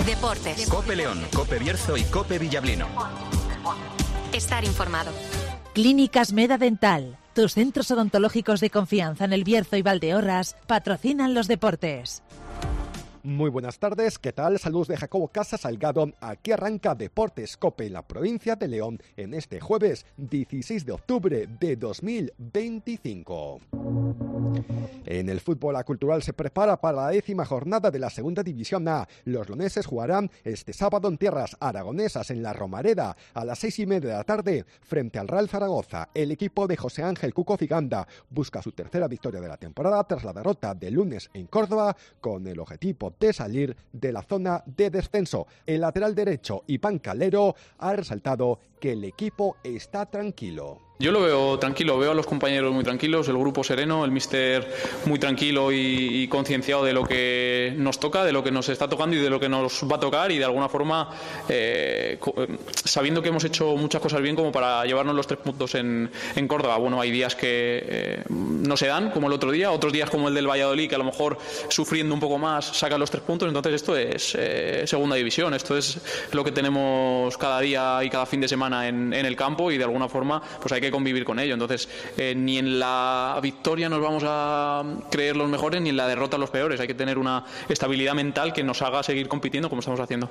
Deportes. COPE León, COPE Bierzo y COPE Villablino. Estar informado. Clínicas Meda Dental. Tus centros odontológicos de confianza en El Bierzo y Valdeorras patrocinan los deportes. Muy buenas tardes, ¿qué tal? Saludos de Jacobo Casa Salgado. Aquí arranca Deportes COPE en la provincia de León en este jueves 16 de octubre de 2025. En el fútbol cultural se prepara para la 10ª jornada de la Segunda División A. Los leoneses jugarán este sábado en tierras aragonesas en la Romareda a las 6:30 de la tarde frente al Real Zaragoza. El equipo de José Ángel Cuco Ciganda busca su tercera victoria de la temporada tras la derrota del lunes en Córdoba con el objetivo de salir de la zona de descenso. El lateral derecho Iván Calero ha resaltado que el equipo está tranquilo. Yo lo veo tranquilo, veo a los compañeros muy tranquilos, el grupo sereno, el míster muy tranquilo y concienciado de lo que nos toca, de lo que nos está tocando y de lo que nos va a tocar, y de alguna forma sabiendo que hemos hecho muchas cosas bien como para llevarnos los 3 puntos en Córdoba. Bueno, hay días que no se dan, como el otro día, otros días como el del Valladolid, que a lo mejor sufriendo un poco más sacan los 3 puntos. Entonces esto es segunda división, esto es lo que tenemos cada día y cada fin de semana en el campo, y de alguna forma pues hay que convivir con ello. Entonces ni en la victoria nos vamos a creer los mejores, ni en la derrota los peores. Hay que tener una estabilidad mental que nos haga seguir compitiendo como estamos haciendo.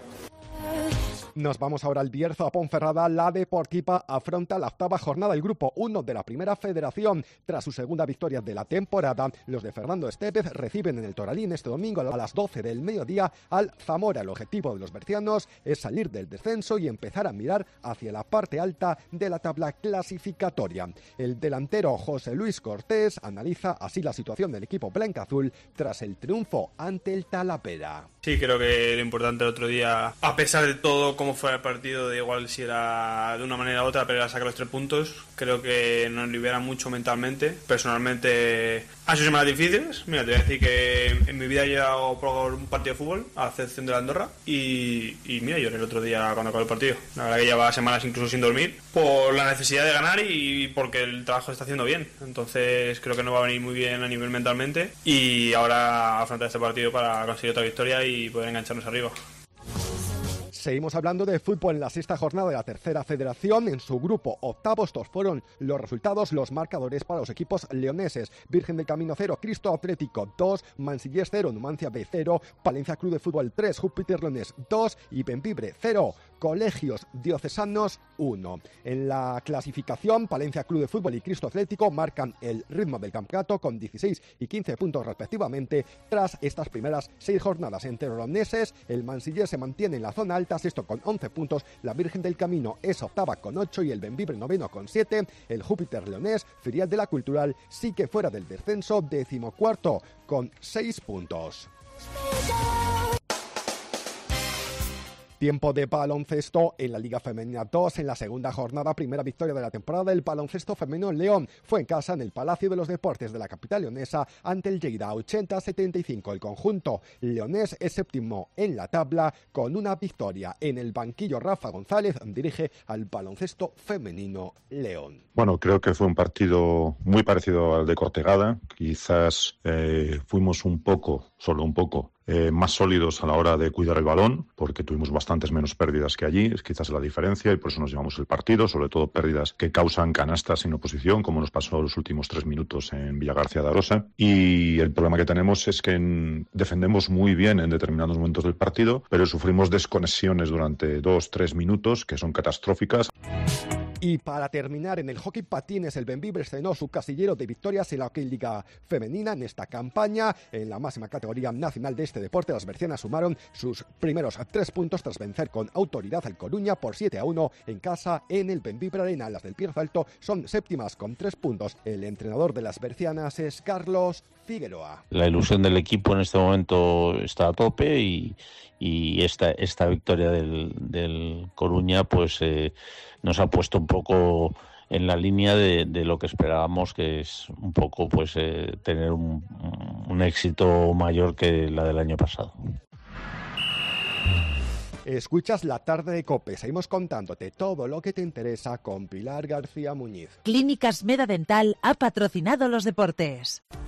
Nos vamos ahora al Bierzo, a Ponferrada. La Deportiva afronta la 8ª jornada del Grupo 1 de la Primera Federación. Tras su segunda victoria de la temporada, los de Fernando Estépez reciben en el Toralín este domingo a las 12 del mediodía al Zamora. El objetivo de los bercianos es salir del descenso y empezar a mirar hacia la parte alta de la tabla clasificatoria. El delantero José Luis Cortés analiza así la situación del equipo blancaazul tras el triunfo ante el Talavera. Sí, creo que lo importante el otro día, a pesar de todo cómo fue el partido, de igual si era de una manera u otra, pero era sacar los 3 puntos, creo que nos libera mucho mentalmente. Personalmente han sido semanas difíciles. Mira, te voy a decir que en mi vida he llegado por un partido de fútbol, a excepción de la Andorra, y mira, lloré el otro día cuando acabó el partido. La verdad que llevaba semanas incluso sin dormir por la necesidad de ganar y porque el trabajo se está haciendo bien. Entonces creo que nos va a venir muy bien a nivel mentalmente, y ahora afrontar este partido para conseguir otra victoria y poder engancharnos arriba. Seguimos hablando de fútbol en la 6ª jornada de la Tercera Federación. En su grupo octavo, estos fueron los resultados, los marcadores para los equipos leoneses. Virgen del Camino 0, Cristo Atlético 2, Mansillés 0, Numancia B 0, Palencia Club de Fútbol 3, Júpiter Leones 2 y Bembibre 0. Colegios Diocesanos 1. En la clasificación, Palencia Club de Fútbol y Cristo Atlético marcan el ritmo del campeonato con 16 y 15 puntos respectivamente tras estas primeras 6 jornadas. Entre los leoneses, el Mansillés se mantiene en la zona alta, sexto con 11 puntos, la Virgen del Camino es octava con 8 y el Bembibre noveno con 7. El Júpiter Leonés, filial de la Cultural, sigue fuera del descenso, 14º con 6 puntos. Tiempo de baloncesto en la Liga Femenina 2. En la segunda jornada, primera victoria de la temporada del baloncesto femenino en León. Fue en casa, en el Palacio de los Deportes de la capital leonesa, ante el Lleida 80-75. El conjunto leonés es séptimo en la tabla con una victoria. En el banquillo, Rafa González dirige al baloncesto femenino León. Bueno, creo que fue un partido muy parecido al de Cortegada. Quizás fuimos solo un poco, más sólidos a la hora de cuidar el balón, porque tuvimos bastantes menos pérdidas que allí, es quizás la diferencia, y por eso nos llevamos el partido, sobre todo pérdidas que causan canastas sin oposición, como nos pasó los últimos 3 minutos en Villagarcía de Arosa. Y el problema que tenemos es que defendemos muy bien en determinados momentos del partido, pero sufrimos desconexiones durante 2-3 minutos que son catastróficas. Y para terminar, en el hockey patines, el Bembibre estrenó su casillero de victorias en la Hockey Liga Femenina en esta campaña. En la máxima categoría nacional de este deporte, las bercianas sumaron sus primeros 3 puntos tras vencer con autoridad al Coruña por 7-1 en casa en el Bembibre Arena. Las del Bierzo Alto son séptimas con 3 puntos. El entrenador de las bercianas es Carlos Figueroa. La ilusión del equipo en este momento está a tope y esta victoria del Coruña pues nos ha puesto un poco en la línea de lo que esperábamos, que es un poco pues tener un éxito mayor que la del año pasado. Escuchas La Tarde de COPE. Seguimos contándote todo lo que te interesa con Pilar García Muñiz. Clínicas Meda Dental ha patrocinado los deportes.